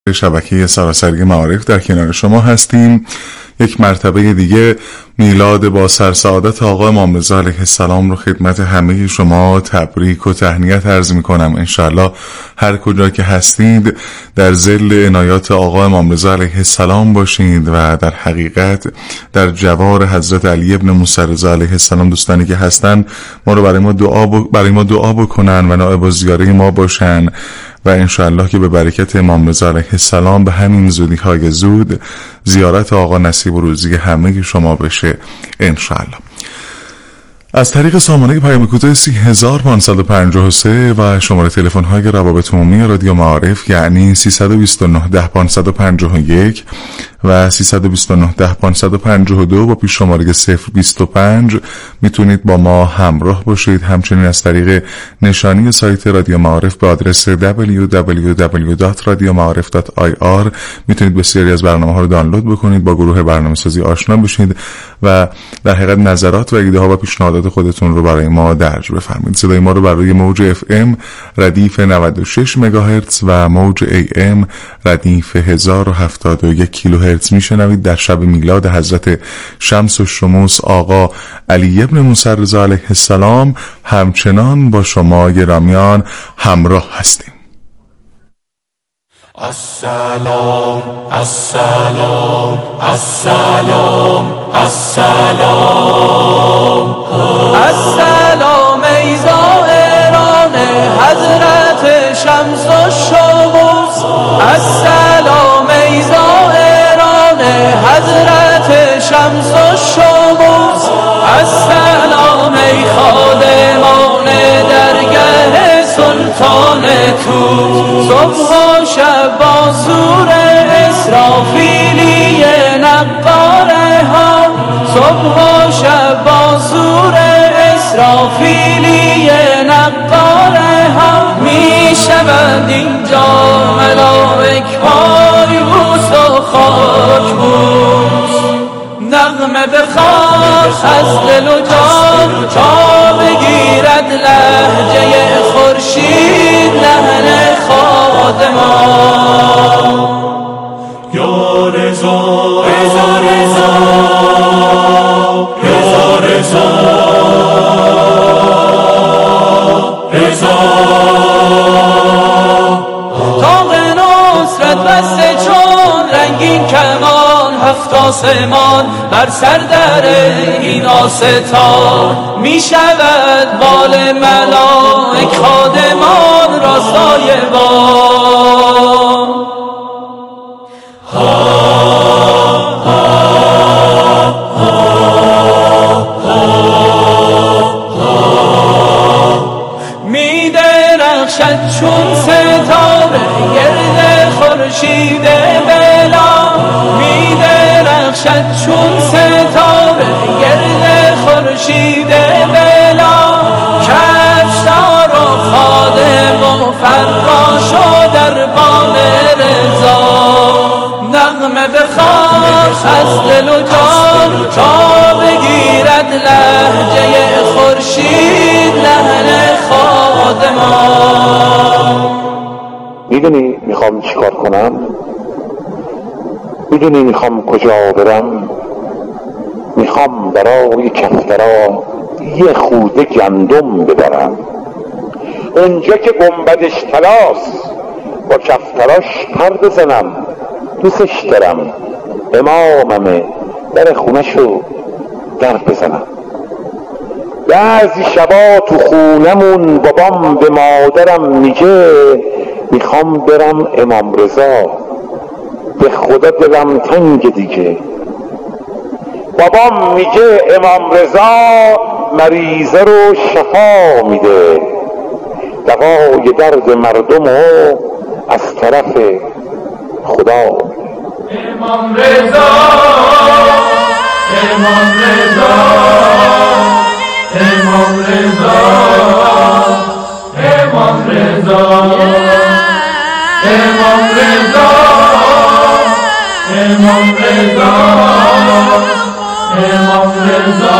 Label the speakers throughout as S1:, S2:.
S1: شبکه سراسری معارف در کنار شما هستیم. یک مرتبه دیگه میلاد با سرسعادت آقا امام رضا علیه السلام رو خدمت همه شما تبریک و تهنیت عرض میکنم. انشالله هر کجا که هستید در ظل عنایات آقا امام رضا علیه السلام باشید و در حقیقت در جوار حضرت علی ابن موسی رضا علیه السلام دوستانی که هستن ما رو برای ما دعا بکنن و نائب الزیاره ما باشن و انشاءالله که به برکت امام رضا علیه السلام به همین زودی‌های زود زیارت آقا نصیب و روزی همه شما بشه انشاءالله. از طریق سامانه پیام کوتاه 30553 و شماره تلفن های روابط عمومی رادیو معارف یعنی 329 10 551 و 329 10 552 با پیش شماره 025 میتونید با ما همراه باشید. همچنین از طریق نشانی سایت رادیو معارف به آدرس www.radiomaarif.ir میتونید بسیاری از برنامه ها رو دانلود بکنید، با گروه برنامه‌سازی آشنا بشید و در حقیقت نظرات و ایده ها و پیشنهادات خودتون رو برای ما درج بفرمایید. صدای ما رو بر روی موج FM ردیف 96 مگاهرتز و موج AM ردیف 1071 کیلوهرتز میشنوید. در شب میلاد حضرت شمس الشموس آقا علی ابن موسی رضا علیه السلام همچنان با شما گرامیان همراه هستیم.
S2: السلام السلام السلام السلام السلام ای زائران حضرت شمس الشموس، السلام ای زائران حضرت شمس الشموس، السلام ای خادمان درگاه سلطان توس، صبح و شب با سور اسرافیلی نقاره ها، صبح و شب با سور اسرافیلی نقاره ها، می شوند اینجا ملائک پای بوس و خاک بوس، نغمه بخواد از دل و جان تا بگیرد لهجه خورشید لحن خادمان. یا رضا رضا رضا رضا رضا رضا، تاق نصرت بسته چون رنگین کمان، هفت آسمان بر سر در این آستان، می شود بال ملائک خادمان راستای بام. می درخشد چون ستاره گرد خورشید بلا، می درخشد چون ستاره گرد خورشید بلا، کفشدار و خادم و فراش و دربان رضا، نغمه بخواد از دل و جان تا بگیرد لهجه خورشید لحن خادمان.
S3: میدونی میخوام چیکار کنم؟ میدونی میخوام کجا برم؟ میخوام برای کفترا یه خوده گندم ببرم، اونجا که گنبدش طلاست با کفتراش پر بزنم، دوستش دارم اماممه در خونشو در بزنم. بعضی شبا تو خونمون بابام به مادرم میگه میخوام برم امام رضا، به خدا دلم تنگ دیگه. بابام میگه امام رضا مریضه رو شفا میده، دوای درد مردم رو از طرف خدا.
S2: امام رضا امام رضا امام رضا امام رضا امام رضا امام رضا امام رضا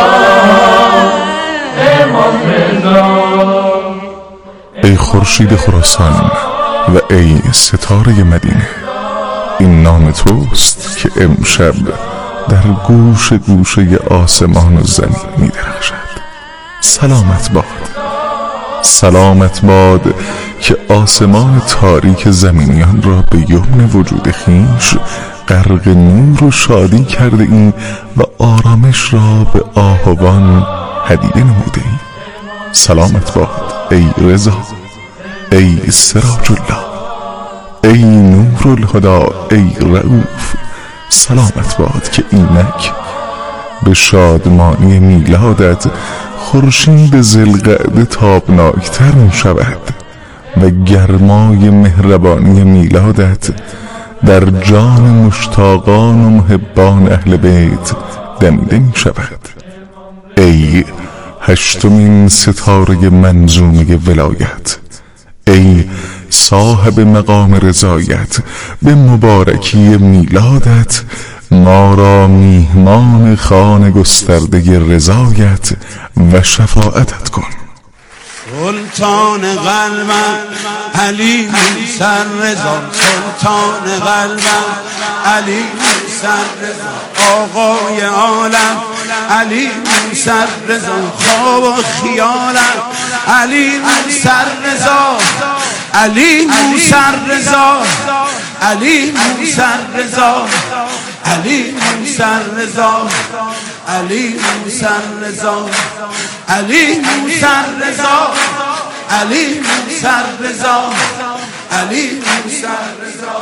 S2: امام رضا.
S1: ای خورشید خراسان و ای ستاره مدینه، این نام توست که امشب در گوش گوشه آسمان و زمین می درخشد. سلامت باد، سلامت باد که آسمان تاریک زمینیان را به یمن وجود خویش غرق نور و شادی کرده ایم و آرامش را به آهوان هدیه نموده ایم. سلامت باد ای رضا، ای سراج الله، ای نور الهدی، ای رؤوف. سلامت باد که اینک به شادمانی میلادت خورشید ذوالقعده تابناکتر می شود و گرمای مهربانی میلادت در جان مشتاقان و محبان اهل بیت دمیده می شود. ای هشتمین ستاره منظومه ولایت، ای صاحب مقام رضایت، به مبارکی میلادت ما را میهمان خانه گسترده رضایت و شفاعتت کن.
S4: سلطان قلبم علی سر رضا، سلطان قلبم علی سر رضا، آقای عالم علی سر رضا، خواب و خیالم علی سر رضا، علی سر رضا، علی سر رضا، علی سر رضا، علی سر رضا، علی سر رضا، علی سر رضا، علی سر رضا،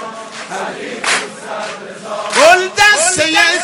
S4: گل دسته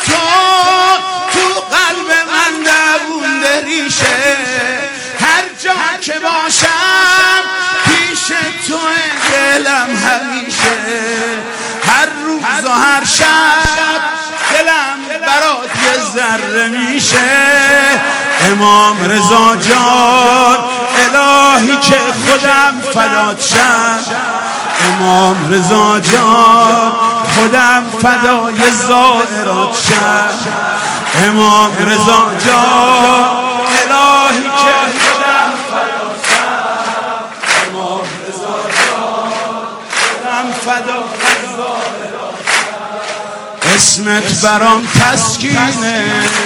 S4: تو قلب من دوونده ریشه، هر جا که باشم پیش تو دلم همیشه، هر روز و هر شب دلم برات یه ذره میشه. امام رضا جان الهی که خودم فدات شم، امام رضا جان خودم فدای زائرات شم، امام رضا جان الهی که خودم فدات شم، امام رضا جان خودم فدای زائرات شم. اسمت برام تسکینه،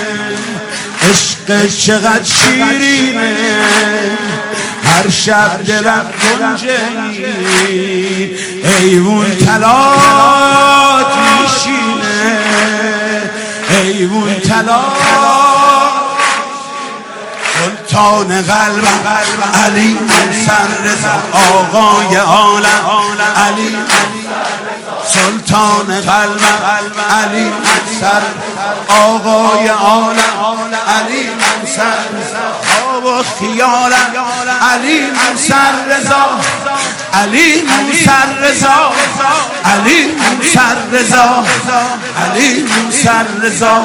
S4: عشق چقدر شیرینه، هر شب دلم گنجه ایوون تلات میشینه، ایوون تلات. سلطان قلبم علی سر رضا، آقای عالم علی، سلطان قلبم علی سر، آقای عالم علی سر، خواب و خیالم علی سر رضا، علی سر رضا، علی سر رضا، علی سر رضا.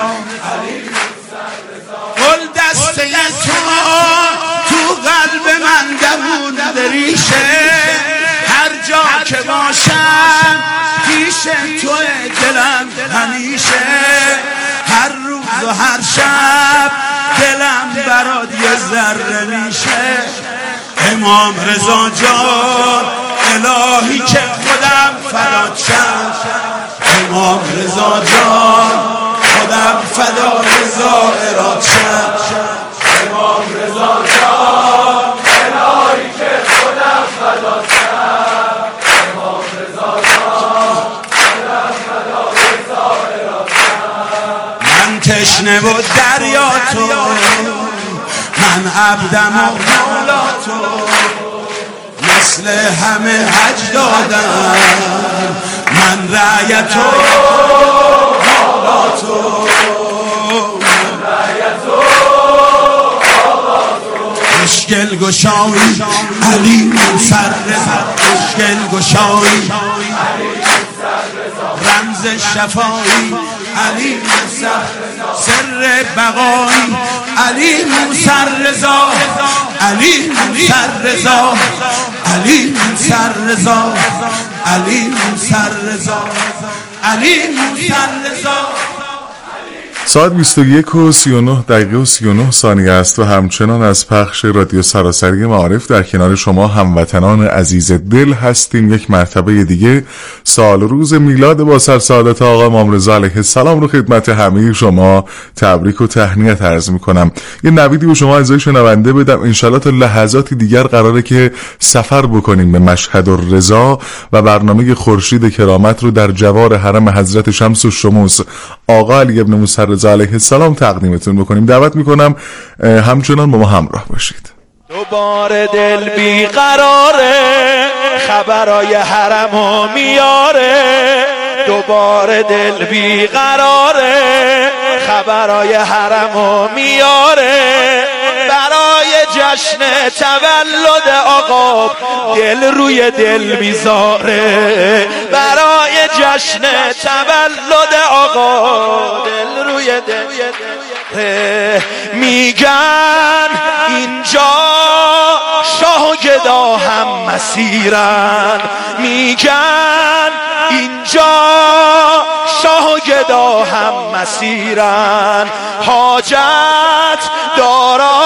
S4: گل دسته تو قلب من دوونده ریشه، هر جا که باشم پیش تو دلم همیشه، هر روز و هر شب دلم برات یه ذره میشه. امام رضا جان الهی که خودم فدات شم، امام رضا جان خودم فدای زائرات شم، امام رضا جان الهی که خودم فدات شم، امام رضا جان خودم فدای زائرات شم. من تشنه و دریا تو، من عبدم و مولا تو، مثل همه حج دادم، من رعیت و مولا تو، من رعیت و مولا تو. مشکل گشایی علی سر رضا، مشکل گشایی رمز شفایی علی سر بقایی علی سر رضا، علی سر رضا، علی سر رضا، علی سر رضا، علی سر رضا.
S1: ساعت 21:39 است و همچنان از پخش رادیو سراسری معارف در کنار شما هموطنان عزیز دل هستیم. یک مرتبه دیگه سال و روز میلاد با سرسعادت آقا امام رضا علیه السلام رو خدمت همه شما تبریک و تهنیت عرض میکنم. یه نویدی به شما عزیزای شنونده بدم. انشالله تا لحظاتی دیگر قراره که سفر بکنیم به مشهد الرضا و برنامه خورشید کرامت رو در جوار حرم حضرت شمس الشموس آقا علی ابن موسی رضا علیه السلام تقدیمتون بکنیم. دعوت میکنم همچنان با ما همراه باشید.
S2: دوباره دل بیقراره، خبرای حرمو میاره. دوباره دل بیقراره، خبرای حرمو میاره. برای جشن تولد آقا دل روی دل میذاره. برای جشن تولد آقا دل روی دل میگن اینجا شاه و گدا هم مسیرن. میگن اینجا شاه و گدا هم مسیرن. حاجت دارا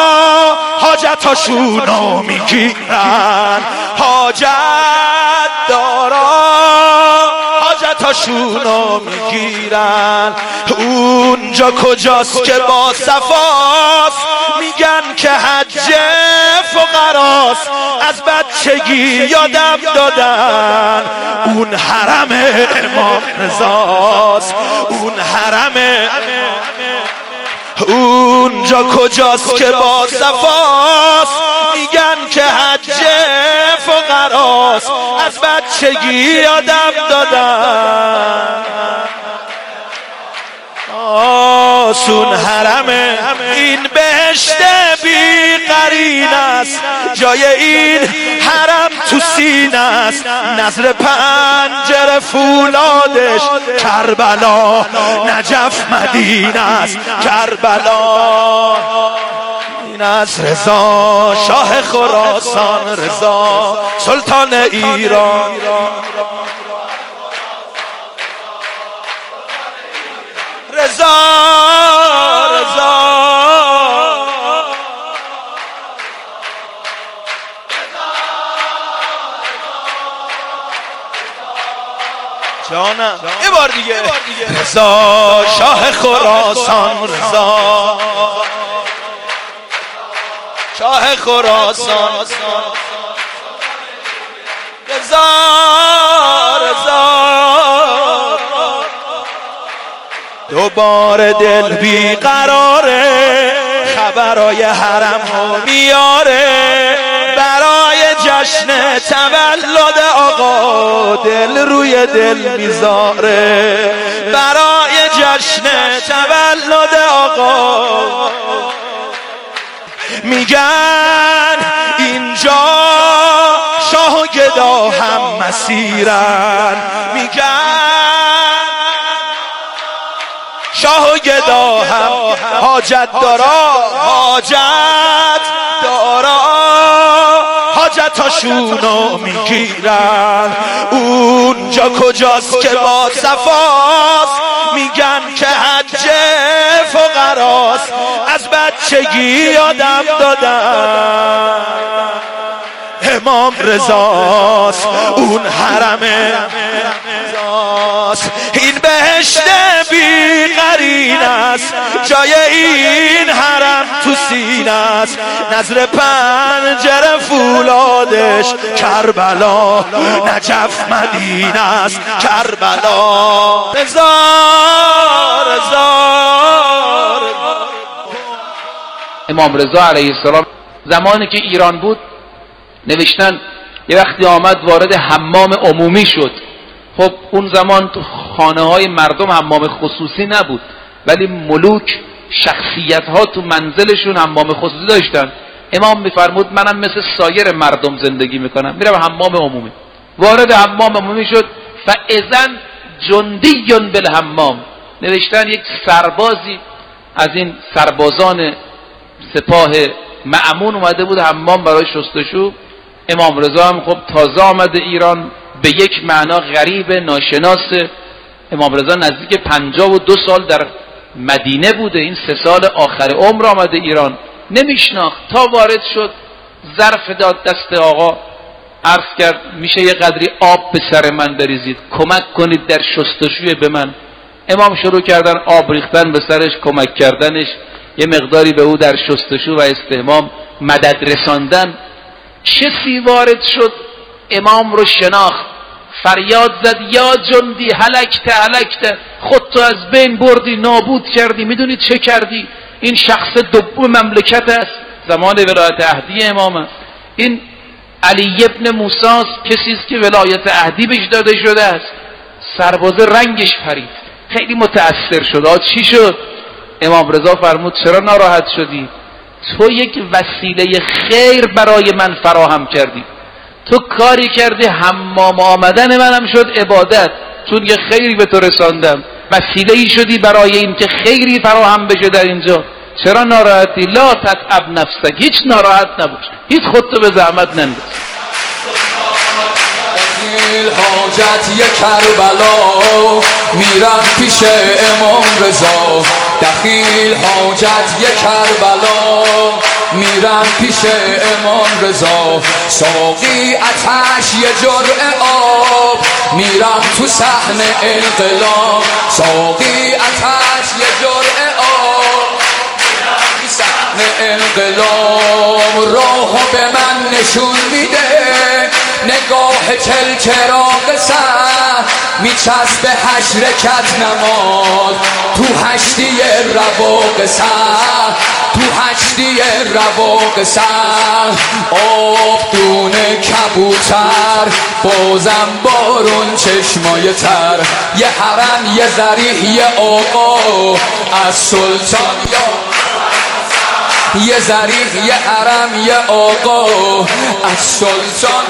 S2: حاجتاشونو میگیرن. حاجت دارا حاجتاشونو میگیرن. اونجا کجاست که با صفاست؟ میگن که حج فقراست. از بچگی یادم دادن اون حرم امام رضاست. اون حرم اونجا کجاست که با صفاست؟ میگن که حج فقراست. از بچگی یادم دادن آسون حرم این بهشت بی قرین است. جای این حرم تو سینه است. نظر پنجره فولادش کربلا نجف مدینه است. کربلا این از رضا شاه خراسان، رضا سلطان ایران. رضا رضا جانم یه بار دیگه. رضا شاه خراسان، رضا شاه خراسان. رضا رضا دوباره دل بیقراره، خبرای حرمو میاره. برای جشن تولد آقا دل روی دل میذاره. برای جشن تولد آقا میگن اینجا شاه و گدا هم مسیرن. میگن شاه و گدا هم حاجت دارا حاجت دارا حاجتاشونو میگیرن. اونجا کجاست که با صفاست؟ میگن که حج فقراست. از بچگی یادم دادن امام رضاست. اون حرم رضاست. این بهشت بی قرین است. جای این حرم تو سینه است. نظر پنجره فولادش کربلا نجف مدینه است. کربلا رضا رضا.
S5: امام رضا علیه السلام زمانی که ایران بود نوشتن یه وقتی آمد وارد حمام عمومی شد. خب اون زمان تو خانه های مردم حمام خصوصی نبود، ولی ملوک شخصیت ها تو منزلشون حمام خصوصی داشتن. امام میفرمود منم مثل سایر مردم زندگی میکنم، میرم حمام عمومی. وارد حمام عمومی شد، فاذن جندی بالحمام. نوشتن یک سربازی از این سربازان سپاه مأمون اومده بود حمام برای شستشو. امام رضا هم خب تازه آمده ایران، به یک معنا غریب ناشناس. امام رضا نزدیک 52 سال در مدینه بوده، این 3 سال آخر عمر آمده ایران، نمیشناخت تا وارد شد ظرف داد دست آقا، عرض کرد میشه یه قدری آب به سر من بریزید، کمک کنید در شستشوی به من. امام شروع کردن آب ریختن به سرش، کمک کردنش، یه مقداری به او در شستشو و استحمام مدد رساندن. کسی وارد شد امام رو شناخت، فریاد زد یا جندی هلکت هلکت، خودتو از بین بردی، نابود کردی، میدونی چه کردی؟ این شخص دوم مملکت است، زمان ولایت عهدی امام است. این علی ابن موسی است، کسی است که ولایت عهدی بهش داده شده است. سرباز رنگش پرید، خیلی متأثر شد. چی شد؟ امام رضا فرمود چرا ناراحت شدی؟ تو یک وسیله خیر برای من فراهم کردی، تو کاری کردی حمام آمدن منم شد عبادت، چون یه خیری به تو رساندم، وسیله ای شدی برای این که خیری فراهم بشه در اینجا. چرا ناراحتی؟ لا تتعب نفسک، هیچ ناراحت نباش، هیچ خودتو به زحمت ننداز.
S2: حاجت یک کربلا میرم پیش امام رضا، دخیل حاجت یک کربلا میرم پیش امام رضا، ساقی آتش یه جرعه آب میرم تو صحن انقلاب، ساقی آتش یه جرعه آب میرم تو صحن انقلاب، راهو به من نشون میده نگاه چلچراغ سر، میچسبه 8 رکعت نماز تو هشتی رواق سر، تو هشتی رواق سر، آب دونه کبوتر بازم بارون چشمای تر، یه حرم یه ذریح یه آقا از سلطان، یه ذریح یه حرم یه آقا از سلطان،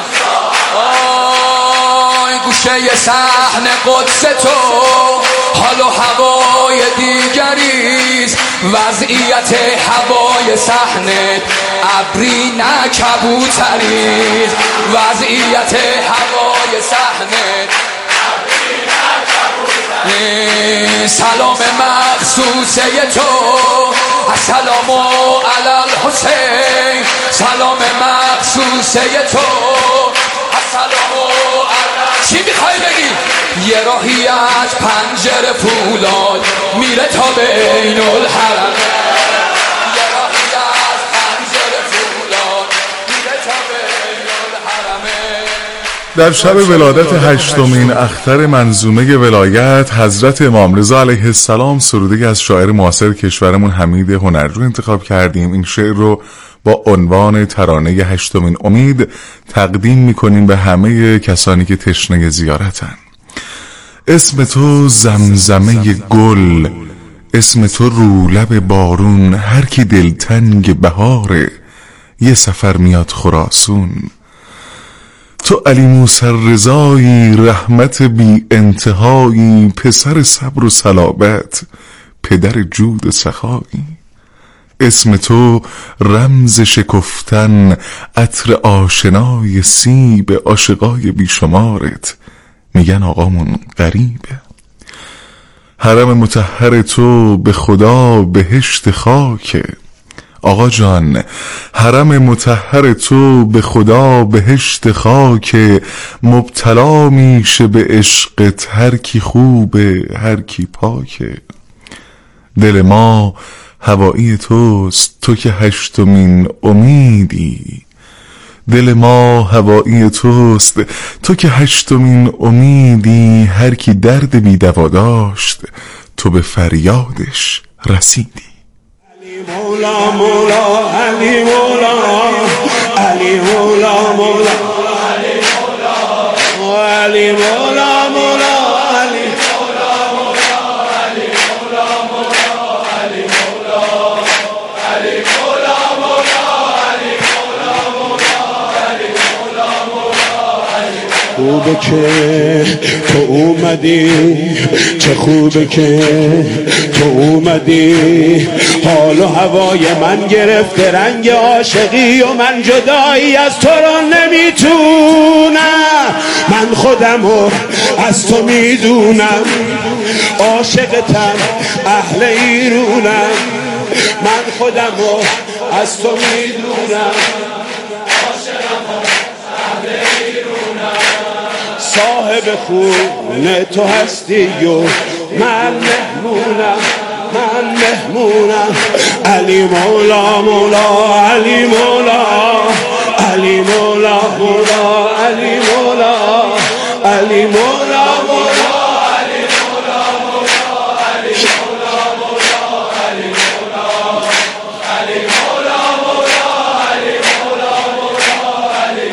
S2: آی گوشه صحن قدس تو حال و هوای دیگریست، وضعیت هوای صحنت ابری نه کبوتریست، وضعیت هوای صحنت ابری نه کبوتریست، سلام مخصوصه تو السلام علی الحسین، سلام مخصوصه تو السلام علی، چی میخوای بگی؟ یه راهی از پنجره فولاد میره تا بین الحرم، یه راهی از پنجره فولاد میره تا بین الحرم.
S1: در شب ولادت 8مین اختر منظومه ولایت حضرت امام رضا علیه السلام، سرودی از شاعر معاصر کشورمون حمید هنرجو انتخاب کردیم. این شعر رو با عنوان ترانه 8مین امید تقدیم میکنیم به همه کسانی که تشنه زیارتن. اسم تو زمزمه گل، اسم تو رولب بارون، هر کی دلتنگ بهاره یه سفر میاد خراسون. تو علی موسی رضایی، رحمت بی انتهایی، پسر صبر و صلابت، پدر جود و سخایی. اسم تو رمز شکفتن، عطر آشنای سیب، عاشقای بیشمارت میگن آقامون غریبه. حرم مطهر تو به خدا بهشت خاکه، آقا جان حرم مطهر تو به خدا بهشت خاکه، مبتلا میشه به عشقت هر کی خوبه هر کی پاکه. دل ما هوایی توست تو که 8مین امیدی، دل ما هوایی توست تو که 8مین امیدی، هر کی درد بی دوا داشت تو به فریادش رسیدی.
S4: علی مولا مولا علی مولا علی مولا مولا علی مولا علی مولا مولا علی خوبه که تو اومدی، چه خوبه که تو اومدی، حال و هوای من گرفته رنگ عاشقی و من جدایی از تو رو نمیتونم، من خودمو از تو میدونم، عاشقتم اهل ایرونم، من خودمو از تو میدونم، صاحب خونه تو هستی و من مهمونم، من مهمونم. علی مولا مولا علی مولا علی مولا مولا علی مولا علی مولا مولا علی مولا مولا علی مولا مولا علی مولا علی مولا مولا علی مولا مولا علی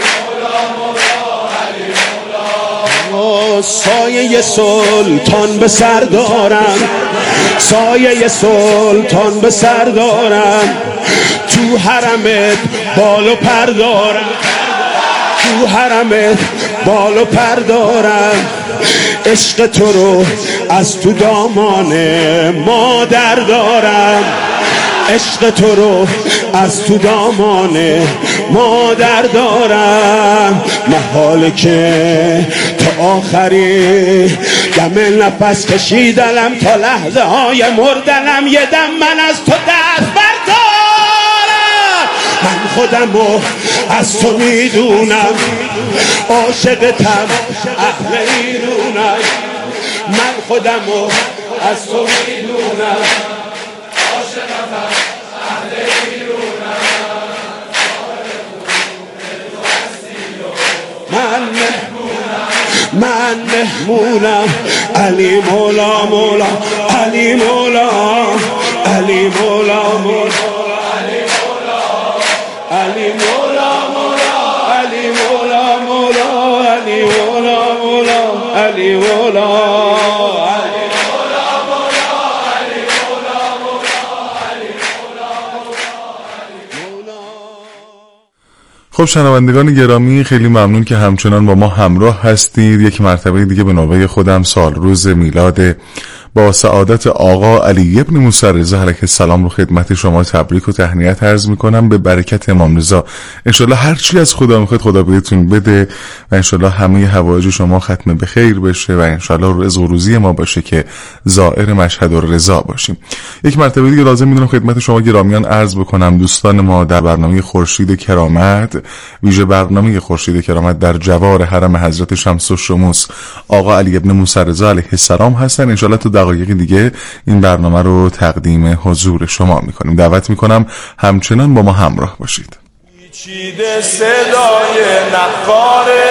S4: مولا مولا. سایه سلطان به سر دارم، سایه سلطان به سر دارم، تو حرمت بال و پر دارم، تو حرمت بال و پر دارم. عشق تو رو از تو دامان مادر دارم، عشق تو رو از تو دامان مادر دارم. محاله که تا آخری دم نفس کشیدنم، تا لحظه های مردنم یه دم من از تو دست بردارم. من خودمو از تو میدونم، عاشقتم اهل ایرونم، من خودمو از تو میدونم، عاشقتم اهل ایرونم، من مهمونم. علی مولا مولا علی مولا علی مولا مولا علی مولا مولا علی مولا مولا علی مولا مولا علی مولا.
S1: خب شنوندگان گرامی، خیلی ممنون که همچنان با ما همراه هستید. یک مرتبه دیگه به نوبه خودم سال روز میلاد با سعادت آقا علی ابن موسی رضا علیه السلام رو خدمت شما تبریک و تهنیت عرض میکنم. به برکت امام رضا انشالله هر چی از خدا میخواد خدا بهتون بده و انشالله همه حوایج شما ختم به خیر بشه و انشالله رزق و روزی ما باشه که زائر مشهد و رضا باشیم. یک مرتبه دیگه لازم میدونم خدمت شما گرامیان عرض بکنم دوستان ما در برنامه خورشید کرامت، ویژه برنامه خورشید کرامت در جوار حرم حضرت شمس الشموس آقا علی ابن موسی رضا علیه السلام هستن. انشالله تو دقایق دیگه این برنامه رو تقدیم حضور شما میکنیم. دعوت میکنم همچنان با ما همراه باشید.
S2: پیچیده صدای نقاره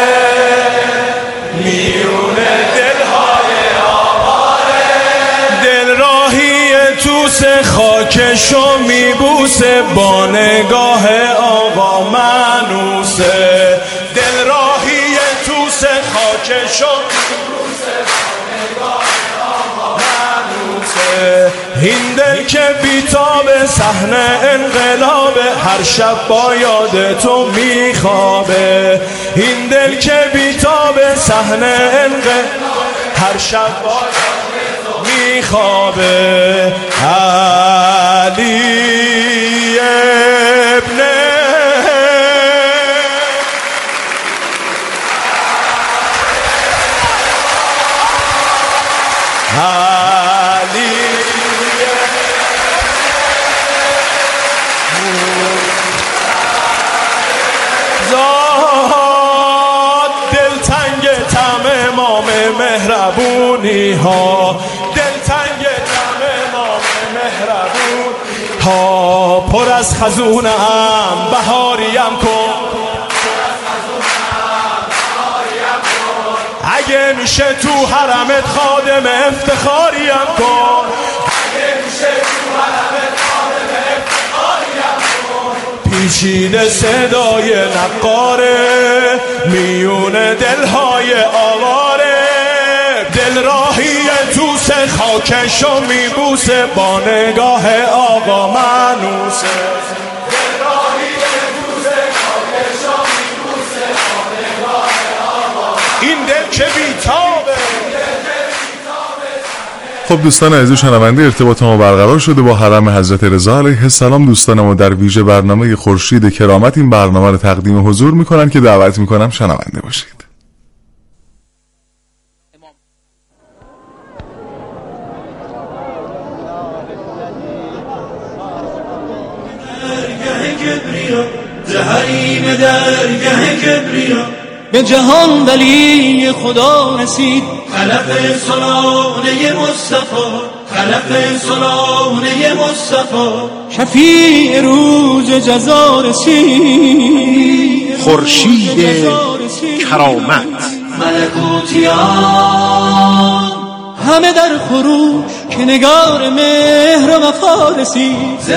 S2: میون دلهای آواره، دل راهی توس خاکشو میبوسه با نگاه آقا منوسه، دل راهی توس خاکشو این دل که بیتاب صحنه انقلاب، هر شب با یاد تو میخوابه، این دل که بیتاب صحنه انقلاب، هر شب با یاد تو میخوابه. علی ابن مهربونی ها، دلتنگ دم امام مهربون ها، پر از خزونم بهاریم کن، اگه میشه تو حرمت خادم افتخاریم کن، اگه میشه تو حرمت خادم افتخاریم کن. پیچیده صدای نقاره میون دلهای آواره، دل راهی توس خاکشو میبوسه با نگاه آقا منوسه، دل راهی توس خاکشو میبوسه با نگاه آقا، این دل که بیتابه.
S1: خب دوستان عزیز شنونده، ارتباط ما برقرار شده با حرم حضرت رضا علیه السلام. دوستان ما در ویژه برنامه خورشید کرامت این برنامه رو تقدیم حضور میکنن که دعوت میکنم شنونده باشید.
S2: حریم درگه کبریا
S6: به جهان ولی خدا رسید
S2: خلف سلانه مصطفی خلف سلانه مصطفی
S6: شفیع روز جزا رسید
S4: خورشید کرامت
S2: ملکوتیان
S6: همه در خروش که نگار مهر و وفا رسید
S2: ز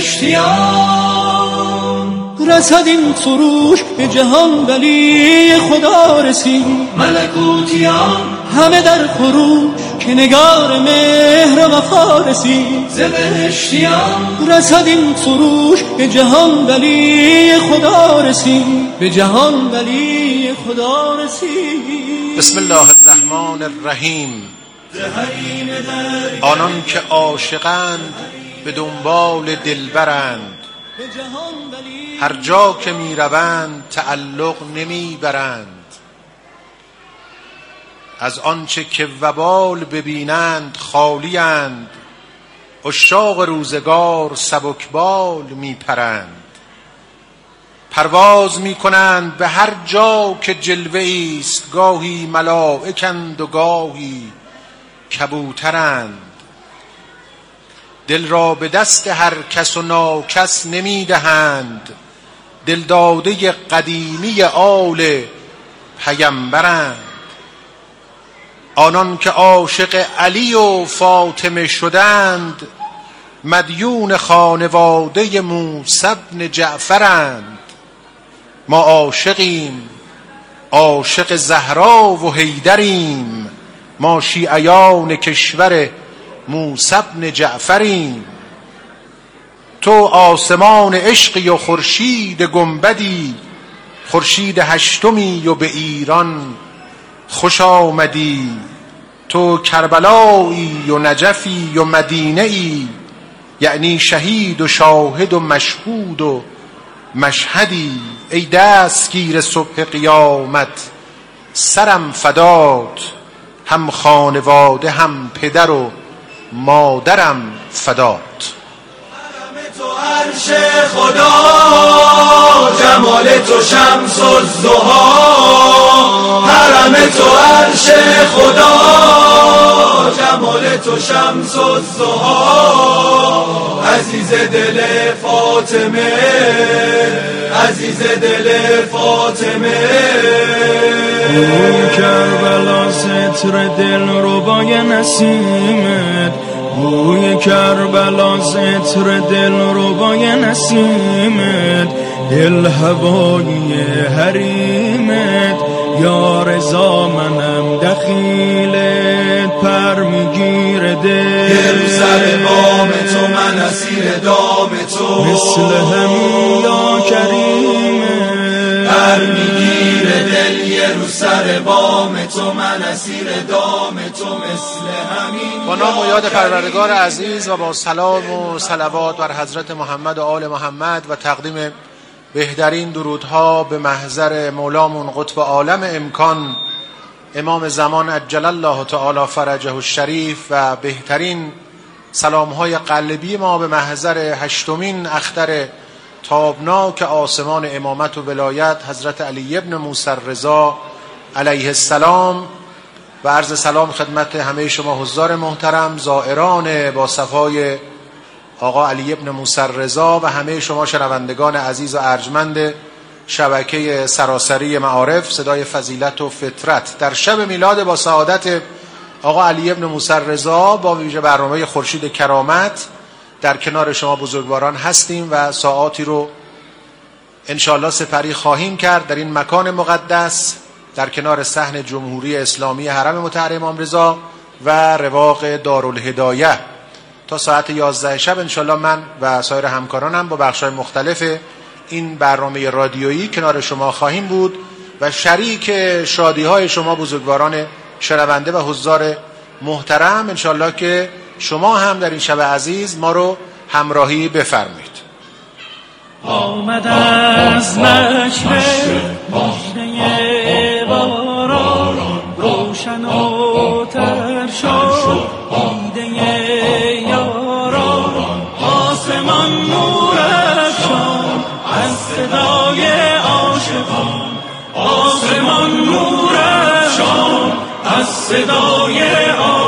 S2: بهشتیان
S6: رسد این سروش به جهان ولی خدا رسید
S2: ملکوتیان
S6: همه در خروش که نگار مهر و وفا رسید
S2: ز بهشتیان
S6: رسد این سروش به جهان ولی خدا رسید به جهان ولی خدا رسید.
S4: بسم الله الرحمن الرحیم. آنان که عاشقند به دنبال دلبرند هر جا که می روند تعلق نمی برند از آنچه که وبال ببینند خالیند عشاق روزگار سبکبال می پرند پرواز می کنند به هر جا که جلوه است گاهی ملائکند و گاهی کبوترند دل را به دست هر کس و ناکس نمی دهند دلداده قدیمی آل پیمبرند آنان که عاشق علی و فاطمه شدند مدیون خانواده موسی بن جعفرند ما عاشقیم عاشق زهرا و حیدریم ما شیعیان کشور موسی بن جعفریم تو آسمان عشقی و خورشید گنبدی خورشید هشتمی و به ایران خوش آمدی تو کربلایی و نجفی و مدینه ای یعنی شهید و شاهد و مشهود و مشهدی ای دستگیر صبح قیامت سرم فدات هم خانواده هم پدر و مادرم فدات
S2: تو عرش خدا جمال تو شمس الضحی حرم تو عرش خدا جمال تو شمس الضحی عزیز دل فاطمه عزیز دل فاطمه
S7: کربلا ستر دل ربای نسیمت بوی کربلا ستر دل ربای نسیمت دل هوایی حریمت یا رضا منم دخیلت پر میگیر دل
S2: سر بام تو من اسیر دام تو
S7: مثل همین یا کریمت
S2: پر میگیر دل یه رو سر بام تو من اسیر دام تو مثل همین
S4: با نام و یاد پروردگار عزیز و با سلام و صلوات بر حضرت محمد و آل محمد و تقدیم بهترین درودها به محضر مولامون قطب عالم امکان امام زمان عجل الله تعالی فرجه الشریف و بهترین سلامهای قلبی ما به محضر هشتمین اختر تابناک آسمان امامت و ولایت حضرت علی ابن موسی رضا علیه السلام و عرض سلام خدمت همه شما حضار محترم زائران با صفای آقا علی ابن موسی رضا و همه شما شنوندگان عزیز و ارجمند شبکه سراسری معارف صدای فضیلت و فطرت در شب میلاد با سعادت آقا علی ابن موسی رضا با ویژه برنامه خورشید کرامت در کنار شما بزرگواران هستیم و ساعاتی رو انشاءالله سپری خواهیم کرد در این مکان مقدس در کنار صحن جمهوری اسلامی حرم مطهر امام رضا و رواق دارالهدایه تا ساعت 11 شب انشاءالله من و سایر همکارانم با بخش‌های مختلف این برنامه رادیویی کنار شما خواهیم بود و شریک شادی‌های شما بزرگواران شنونده و حضار محترم انشاءالله که شما هم در این شب عزیز ما رو همراهی بفرمایید.
S6: آمد از مشرق ماشنه باران روشن و تر شد دیده یاران آسمان نور افشان از صدای
S2: صدا